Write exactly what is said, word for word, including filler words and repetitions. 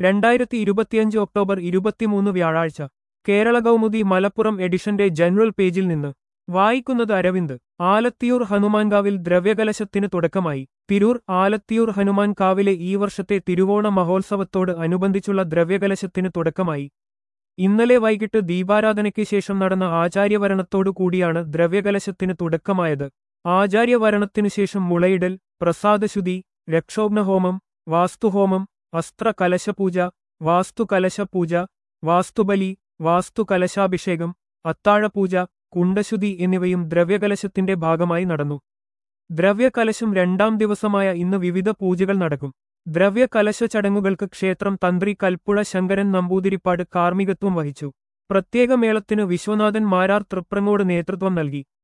രണ്ടായിരത്തി ഇരുപത്തിയഞ്ച് ഒക്ടോബർ ഇരുപത്തിമൂന്ന് വ്യാഴാഴ്ച കേരള കൗമുദി മലപ്പുറം എഡിഷന്റെ ജനറൽ പേജിൽ നിന്ന് വായിക്കുന്നത് അരവിന്ദ്. ആലത്തിയൂർ ഹനുമാൻകാവിൽ ദ്രവ്യകലശത്തിന് തുടക്കമായി. തിരൂർ. ആലത്തിയൂർ ഹനുമാൻകാവിലെ ഈ വർഷത്തെ തിരുവോണ മഹോത്സവത്തോട് അനുബന്ധിച്ചുള്ള ദ്രവ്യകലശത്തിന് തുടക്കമായി. ഇന്നലെ വൈകിട്ട് ദീപാരാധനയ്ക്ക് ശേഷം നടന്ന ആചാര്യവരണത്തോടുകൂടിയാണ് ദ്രവ്യകലശത്തിന് തുടക്കമായത്. ആചാര്യവരണത്തിനുശേഷം മുളയിടൽ, പ്രസാദശുദ്ധി, രക്ഷോഘ്നഹോമം, വാസ്തുഹോമം, അസ്ത്രകലശപൂജ, വാസ്തുകലശപൂജ, വാസ്തുബലി, വാസ്തുകലശാഭിഷേകം, അത്താഴപൂജ, കുണ്ഡശുദ്ധി എന്നിവയും ദ്രവ്യകലശത്തിന്റെ ഭാഗമായി നടന്നു. ദ്രവ്യകലശം രണ്ടാം ദിവസമായ ഇന്ന് വിവിധ പൂജകൾ നടക്കും. ദ്രവ്യകലശ ചടങ്ങുകൾക്ക് ക്ഷേത്രം തന്ത്രി കൽപ്പുഴ ശങ്കരൻ നമ്പൂതിരിപ്പാട് കാർമ്മികത്വം വഹിച്ചു. പ്രത്യേക മേളത്തിന് വിശ്വനാഥൻ മാരാർ തൃപ്രങ്ങോട് നേതൃത്വം നൽകി.